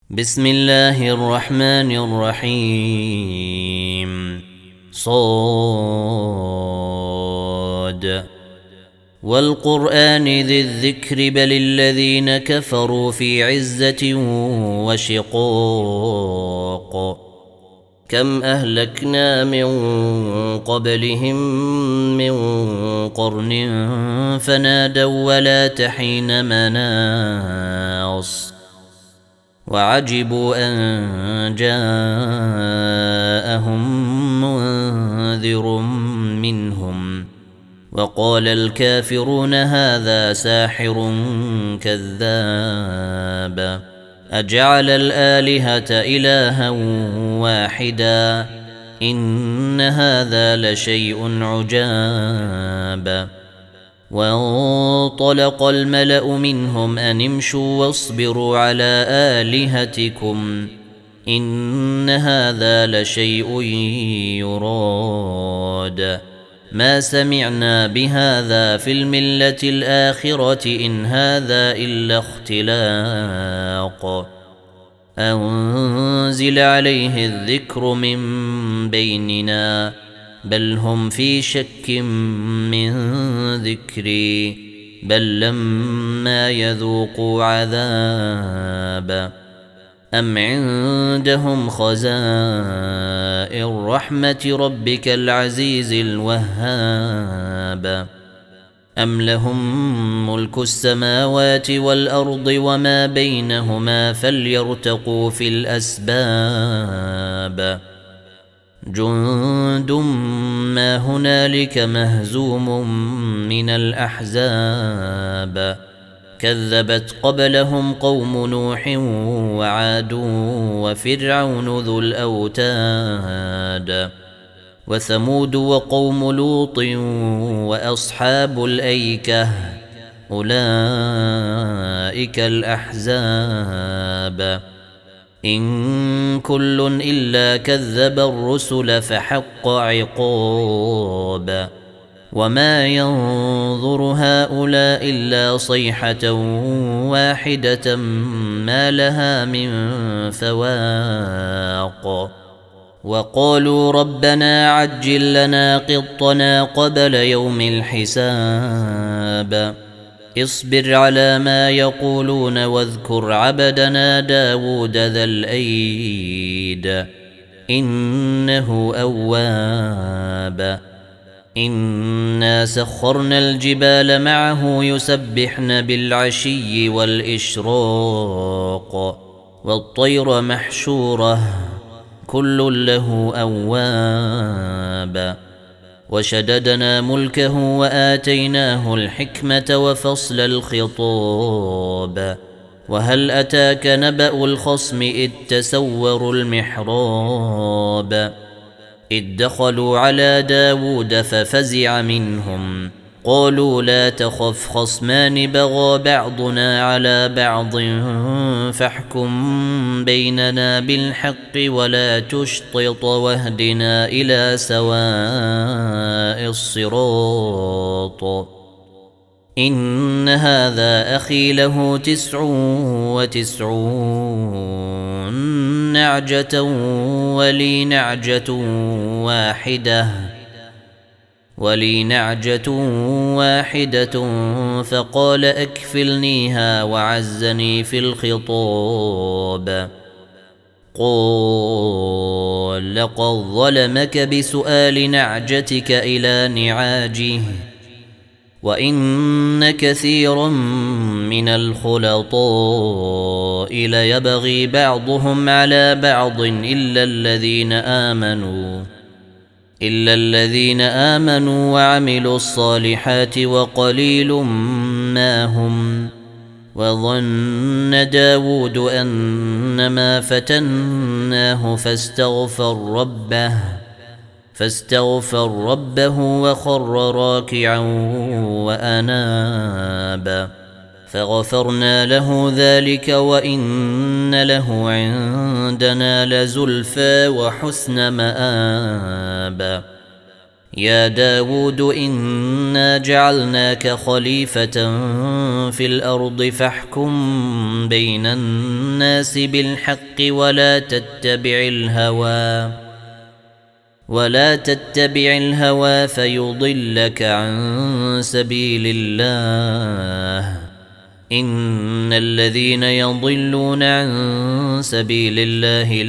بسم الله الرحمن الرحيم صاد والقرآن ذي الذكر بل الذين كفروا في عزة وشقاق كم أهلكنا من قبلهم من قرن فنادوا ولا تحين مناص وعجبوا أن جاءهم منذر منهم وقال الكافرون هذا ساحر كذاب أجعل الآلهة إلها واحدا إن هذا لشيء عجاب وانطلق الملأ منهم أن امشوا واصبروا على آلهتكم إن هذا لشيء يراد ما سمعنا بهذا في الملة الآخرة إن هذا إلا اختلاق أنزل عليه الذكر من بيننا بل هم في شك من ذكري بل لما يذوقوا عذاب أم عندهم خزائن رحمة ربك العزيز الوهاب أم لهم ملك السماوات والأرض وما بينهما فليرتقوا في الأسباب جند ما هنالك مهزوم من الأحزاب كذبت قبلهم قوم نوح وعاد وفرعون ذو الأوتاد وثمود وقوم لوط وأصحاب الأيكة أولئك الأحزاب إن كل إلا كذب الرسل فحق عقاب وما ينظر هؤلاء إلا صيحة واحدة ما لها من فواق وقالوا ربنا عجل لنا قطنا قبل يوم الحساب اصبر على ما يقولون واذكر عبدنا داود ذا الأيد إنه أواب إنا سخرنا الجبال معه يسبحن بالعشي والإشراق والطير محشورة كل له أواب وشددنا ملكه وآتيناه الحكمة وفصل الخطاب وهل أتاك نبأ الخصم إذ تسوروا المحراب إذ دخلوا على داود ففزع منهم قالوا لا تخف خصمان بغى بعضنا على بعض فاحكم بيننا بالحق ولا تشطط واهدنا إلى سواء الصراط إن هذا أخي له 99 نعجة ولي نعجة واحدة فقال أكفلنيها وعزني في الخطاب قال لقد ظلمك بسؤال نعجتك إلى نعاجه وإن كثيرا من الخلطاء ليبغي بعضهم على بعض إلا الذين آمنوا وعملوا الصالحات وقليل ما هم وظن داود أنما فتناه فاستغفر ربه وخر راكعا وأناب فغفرنا له ذلك وإن له عندنا لزلفى وحسن مآب يا داود إنا جعلناك خليفة في الأرض فاحكم بين الناس بالحق ولا تتبع الهوى فيضلك عن سبيل الله إن الذين يضلون عن سبيل الله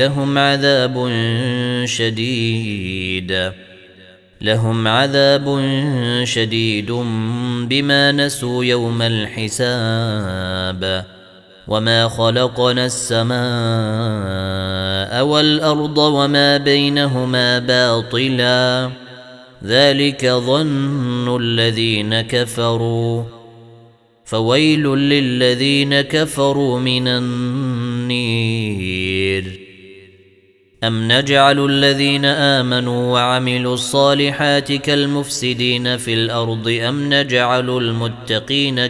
لهم عذاب شديد بما نسوا يوم الحساب وما خلقنا السماء والأرض وما بينهما باطلا ذلك ظن الذين كفروا فويل للذين كفروا من النير أم نجعل الذين آمنوا وعملوا الصالحات كالمفسدين في الأرض أم نجعل المتقين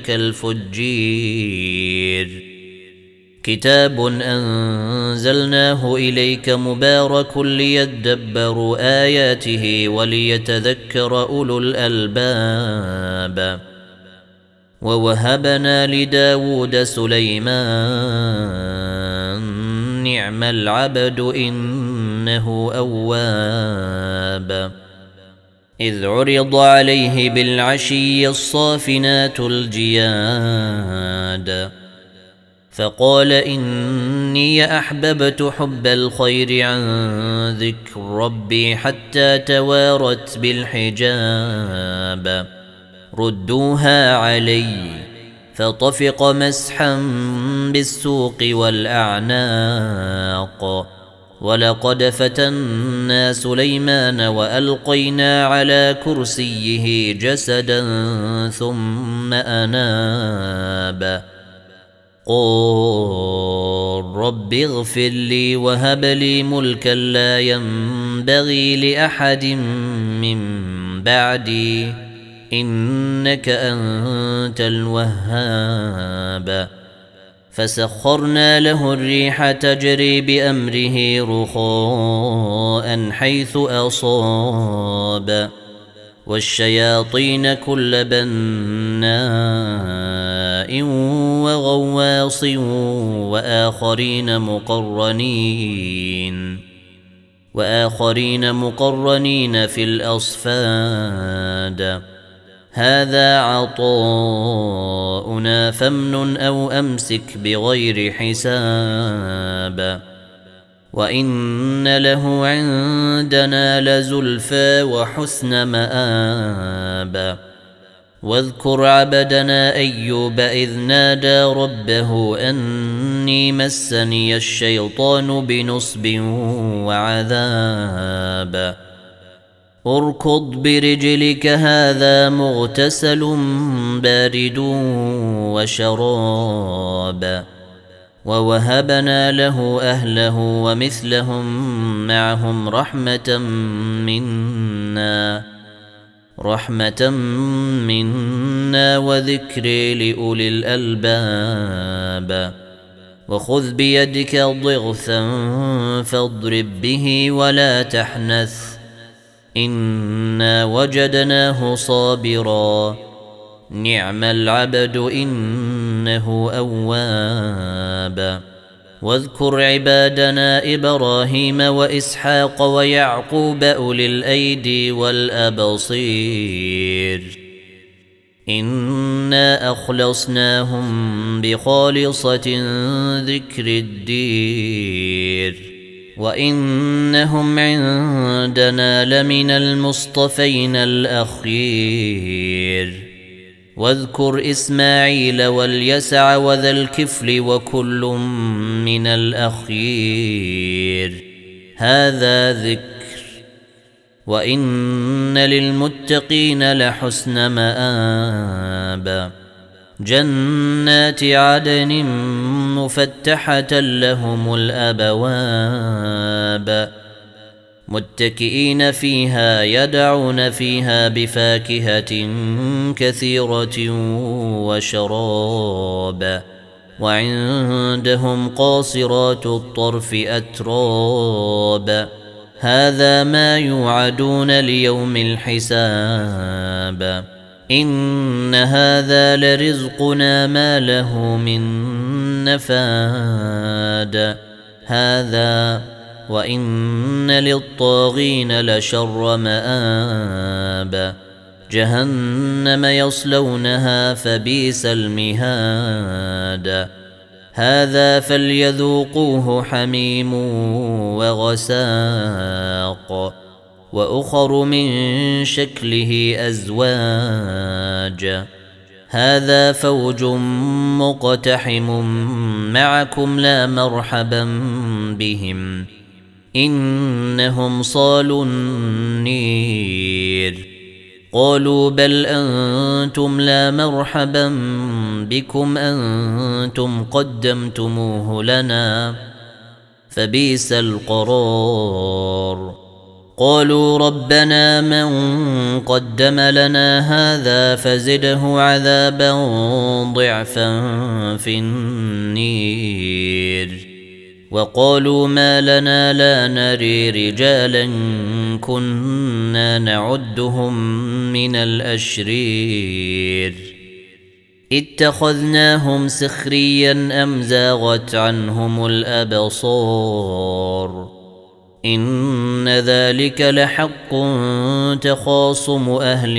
كالفجير كتاب أنزلناه إليك مبارك ليدبروا آياته وليتذكر أولو الألباب ووهبنا لداود سليمان نعم العبد إنه أواب إذ عرض عليه بالعشي الصافنات الجياد فقال إني أحببت حب الخير عن ذكر ربي حتى توارت بالحجاب ردوها علي فطفق مسحا بالسوق والأعناق ولقد فتنا سليمان وألقينا على كرسيه جسدا ثم أناب قال رب اغفر لي وهب لي ملكا لا ينبغي لأحد من بعدي إنك أنت الوهاب فسخرنا له الريح تجري بأمره رخاء حيث أصاب والشياطين كل بناء وغواص وآخرين مقرنين في الأصفاد هذا عطاؤنا فامنن أو أمسك بغير حساب وإن له عندنا لزلفى وحسن مآب واذكر عبدنا أيوب إذ نادى ربه أني مسني الشيطان بنصب وعذاب اركض برجلك هذا مغتسل بارد وشراب ووهبنا له أهله ومثلهم معهم رحمة منا وذكر لأولي الألباب وخذ بيدك ضغثا فاضرب به ولا تحنث إنا وجدناه صابرا نعم العبد إنه أواب واذكر عبادنا إبراهيم وإسحاق ويعقوب أولي الأيدي والأبصير إنا أخلصناهم بخالصة ذكر الدير وإنهم عندنا لمن المصطفين الأخير واذكر إسماعيل واليسع وذا الكفل وكل من الأخير هذا ذكر وإن للمتقين لحسن مآب جنات عدن مفتحة لهم الأبواب متكئين فيها يدعون فيها بفاكهة كثيرة وشراب وعندهم قاصرات الطرف أتراب هذا ما يوعدون ليوم الحساب إن هذا لرزقنا ما له من نفاد هذا وإن للطاغين لشر مآب جهنم يصلونها فبئس المهاد هذا فليذوقوه حميم وغساق وأخر من شكله أزواج هذا فوج مقتحم معكم لا مرحبا بهم إنهم صالوا النير قالوا بل أنتم لا مرحبا بكم أنتم قدمتموه لنا فبئس القرار قالوا ربنا من قدم لنا هذا فزده عذابا ضعفا في النير وقالوا ما لنا لا نري رجالا كنا نعدهم من الأشرير اتخذناهم سخريا أم زاغت عنهم الأبصار إن ذلك لحق تخاصم أهل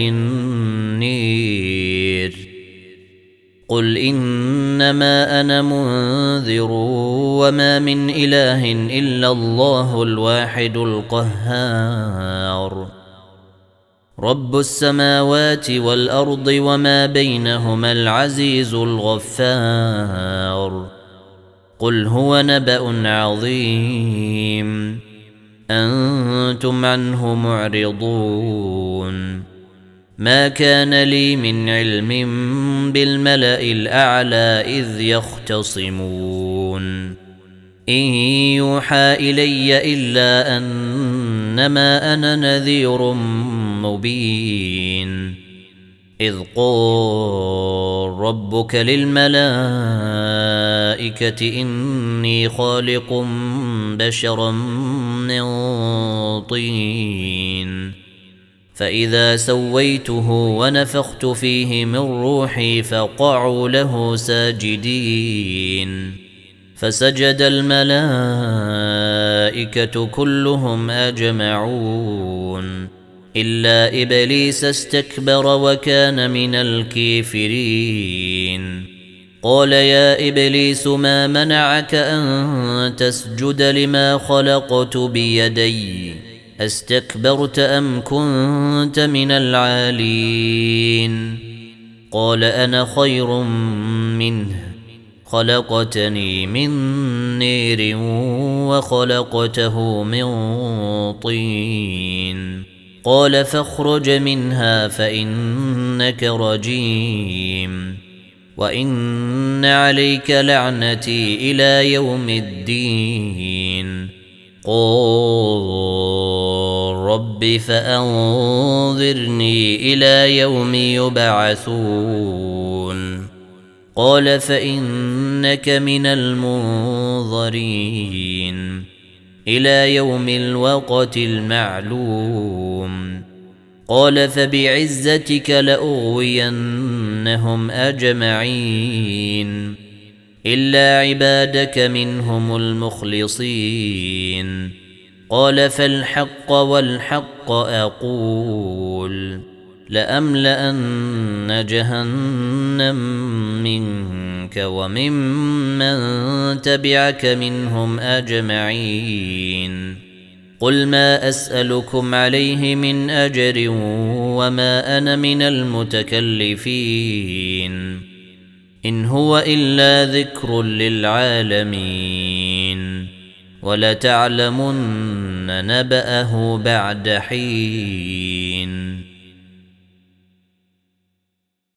النير قل إنما أنا منذر وما من إله إلا الله الواحد القهار رب السماوات والأرض وما بينهما العزيز الغفار قل هو نبأ عظيم أنتم عنه معرضون ما كان لي من علم بالملأ الأعلى إذ يختصمون إن يوحى إلي إلا أنما أنا نذير مبين إذ قال ربك للملائكة إني خالق بشرا من طين فإذا سويته ونفخت فيه من روحي فقعوا له ساجدين فسجد الملائكة كلهم أجمعون إلا إبليس استكبر وكان من الكافرين قال يا إبليس ما منعك أن تسجد لما خلقت بيدي استكبرت أم كنت من العالين قال أنا خير منه خلقتني من نير وخلقته من طين قال فاخرج منها فإنك رجيم وإن عليك لعنتي إلى يوم الدين قال رب فأنظرني إلى يوم يبعثون قال فإنك من المنظرين إلى يوم الوقت المعلوم قال فبعزتك لأغوينهم أجمعين إلا عبادك منهم المخلصين قال فالحق والحق أقول لأملأن جهنم منك وممن تبعك منهم أجمعين قل ما أسألكم عليه من أجر وما أنا من المتكلفين إن هو إلا ذكر للعالمين ولتعلمن نبأه بعد حين